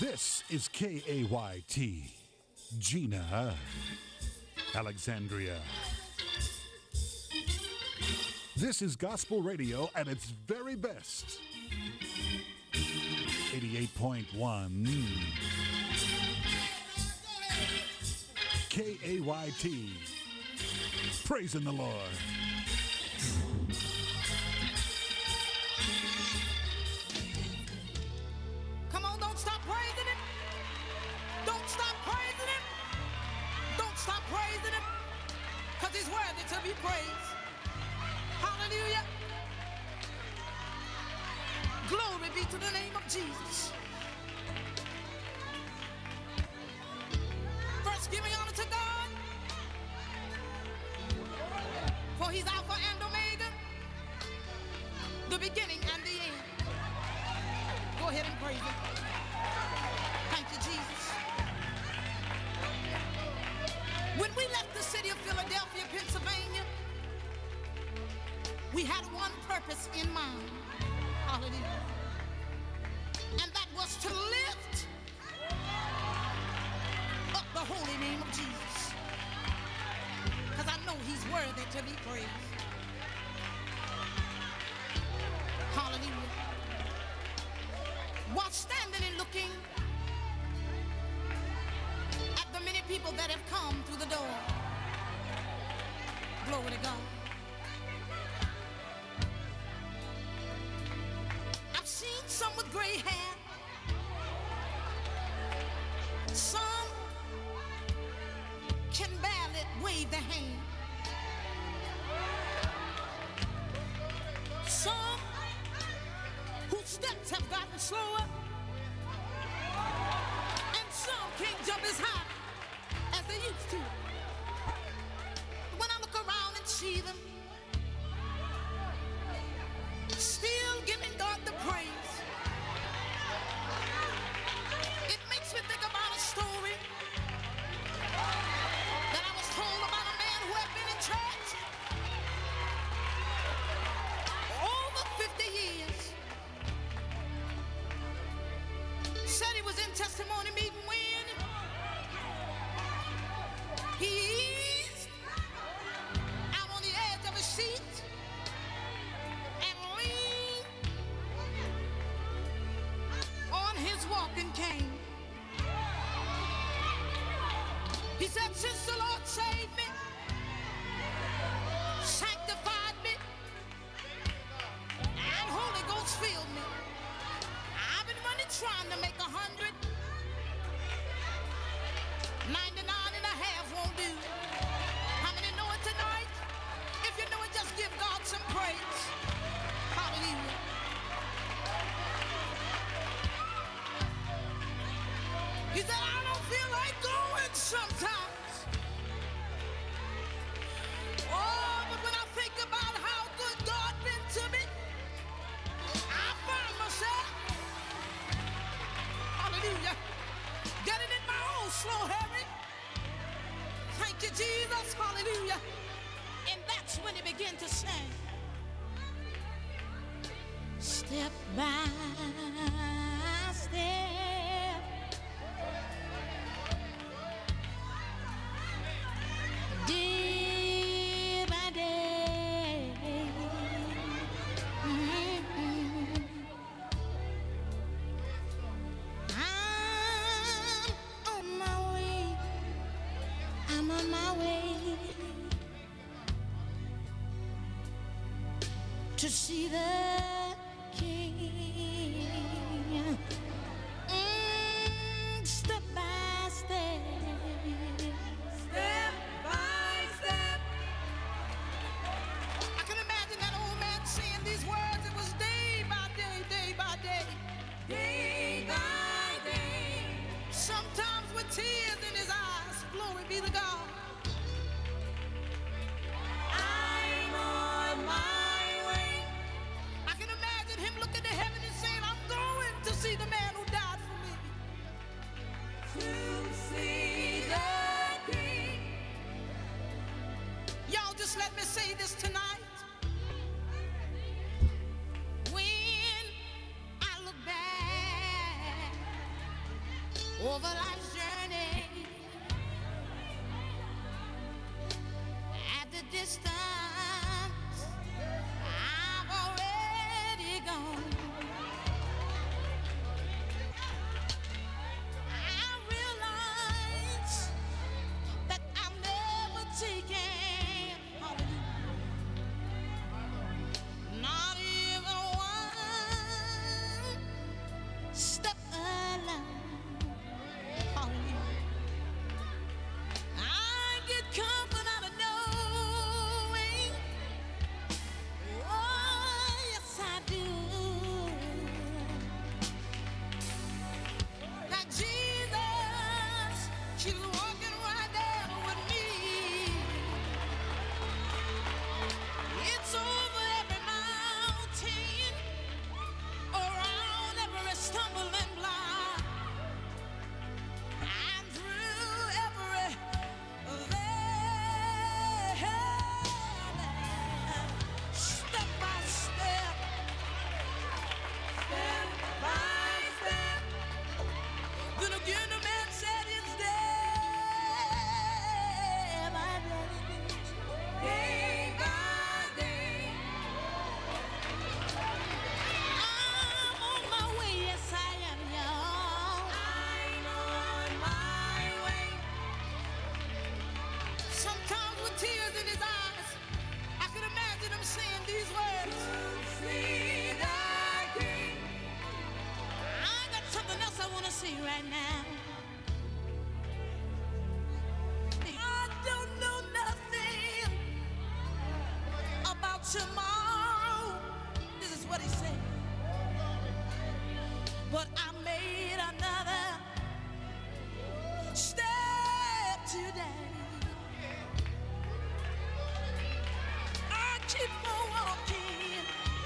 This is KAYT, Gina, Alexandria. This is gospel radio at its very best. 88.1 KAYT. Praising the Lord. Come on, don't stop praising Him. Don't stop praising Him. Don't stop praising Him. Because He's worthy to be praised. Hallelujah. Glory be to the name of Jesus. First, giving honor to God, for He's Alpha and Omega, the beginning and the end. Go ahead and praise Him. Thank you, Jesus. When we left the city of Philadelphia, Pennsylvania, we had one purpose in mind. Hallelujah. And that was to lift up the holy name of Jesus. Because I know He's worthy to be praised. Hallelujah. While standing and looking at the many people that have come through the door, glory to God, I've seen some with gray hair, some can barely wave their hand, some whose steps have gotten slower, and some can't jump as high as they used to. When I look around and see them still giving God the praise, it makes me think about a story that I was told about a man who had been in church over 50 years. Said he was in testimony meeting when he eased out on the edge of his seat and leaned on his walking cane. He said, since the Lord saved me, sanctified me, and Holy Ghost filled me, I've been running trying to make 100. 99 and a half won't do. How many know it tonight? If you know it, just give God some praise. Hallelujah. He said, I don't feel like going sometimes. Oh, but when I think about how good God been to me, I find myself, hallelujah, getting in my own slow hurry. Thank you, Jesus, hallelujah. And that's when he began to sing. Step by step, day by day, I'm on my way to see the King. Step by step, step by step. I can imagine that old man saying these words. It was day by day, day by day, day by day. Sometimes with tears in his eyes. Glory be to God. I'm on my way. I can imagine him looking to heaven and saying, I'm going to see the man who died for me. To see the King. Y'all just let me say this tonight. When I look back over life's journey at the distance I've already gone. I realize that I'm never taken home, not even one step alone. I get comfort out of knowing, oh yes I do, that Jesus keeps walking right there with me. It's over every mountain, around every stumbling block, and through every valley. Step by step, step by step. Then again the man said it's day by day. I'm on my way, yes I am, y'all. I'm on my way. Sometimes with tears in his eyes, I could imagine him saying these words. See the King. I got something else I want to say right now. I don't know nothing about tomorrow. This is what he said. But I made another step today. I keep on walking.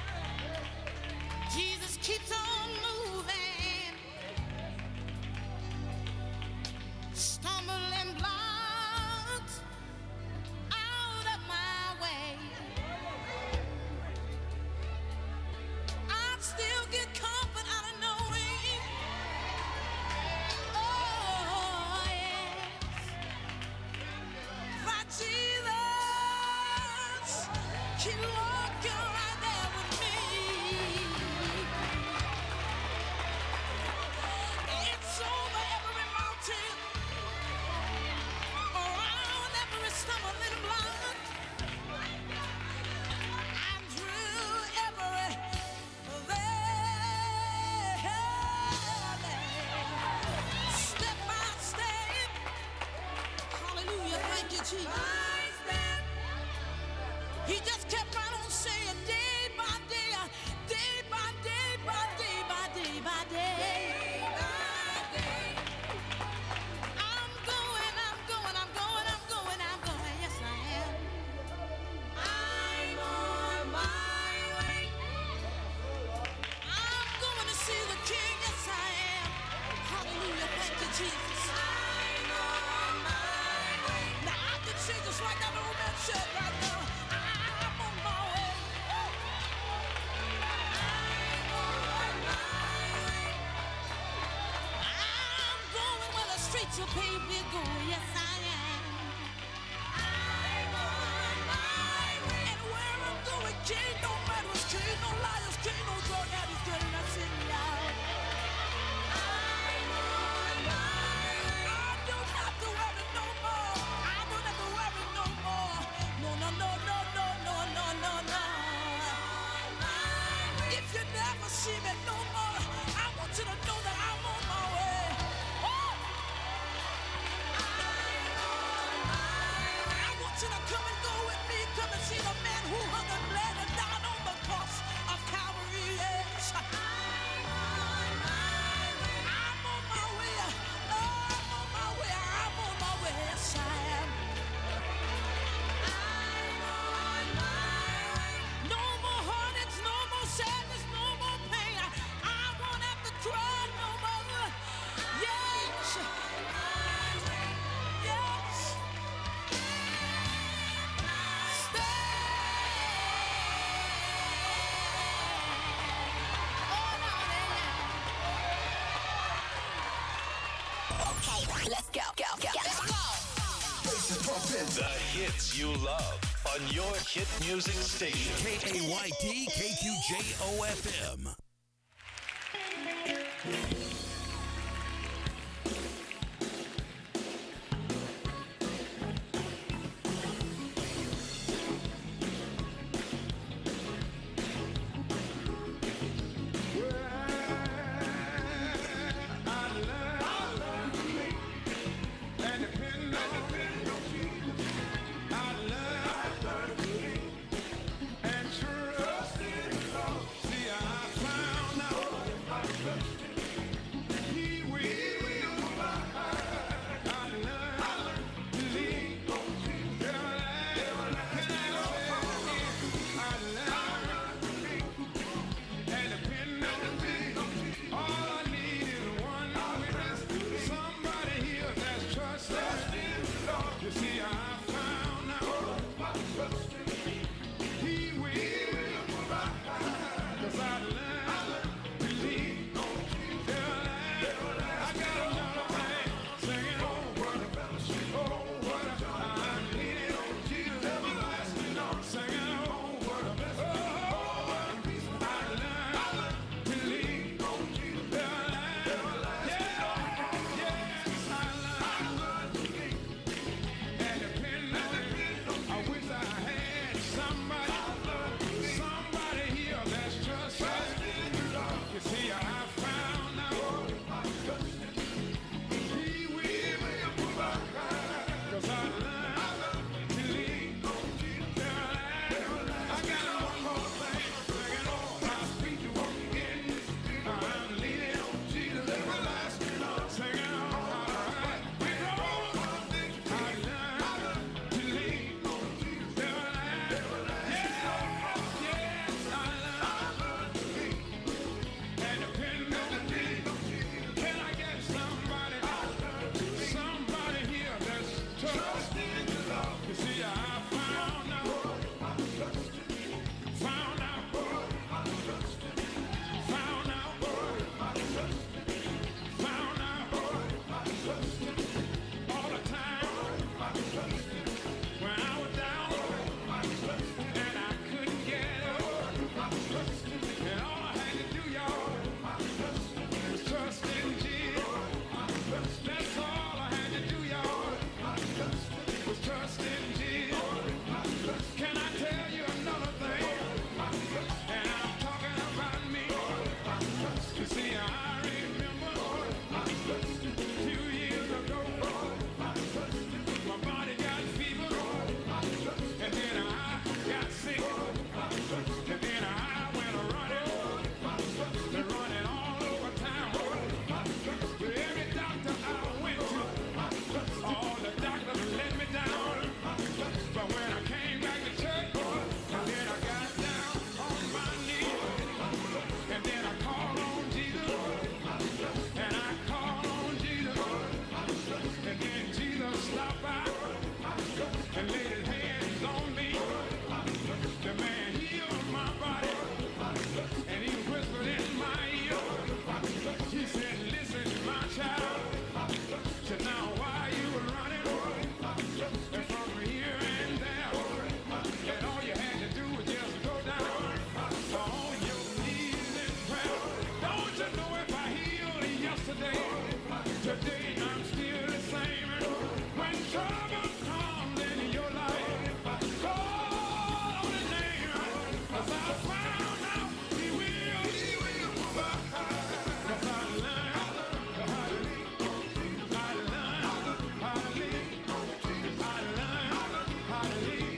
Jesus keeps on moving. Stumbling blocks out of my way. I still get comfort out of knowing, oh yes, that Jesus keep walking right there with me. It's over every mountain, around every stumbling block, and through every valley. Step by step, hallelujah, thank you, Jesus. He just kept right on saying, day by day, day by day, by day by day by day. I'm going, I'm going, I'm going, I'm going, I'm going, yes I am. I'm on my way. I'm going to see the King, yes I am. Hallelujah, thank you, Jesus. I'm on my way. Now I can sing just like that old man said right now. I'm on my way. I'm on my way. I'm going where the streets are paved with gold, yes I am. I'm on my way. And where I'm going, can't no murderers, can't no liars, can't no drug addicts, can't nothing out. I'm on my way. I don't have to worry no more. I don't have to worry no more. No, no, no, no, no, no, no, no, no. If you never see me no more, I want you to know that I'm on my way. Woo! I'm Let's go. Let's go. The hits you love on your hit music station. KAYT KQJO FM.